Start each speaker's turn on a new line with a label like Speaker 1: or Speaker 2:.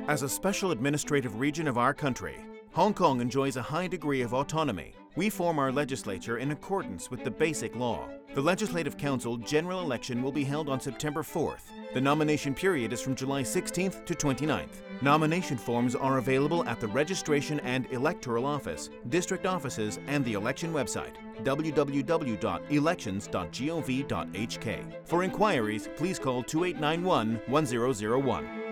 Speaker 1: As a special administrative region of our country, Hong Kong enjoys a high degree of autonomy. We form our legislature in accordance with the Basic Law. The Legislative Council general election will be held on September 4th. The nomination period is from July 16th to 29th. Nomination forms are available at the Registration and Electoral Office, district offices, and the election website, www.elections.gov.hk. For inquiries, please call 2891 1001.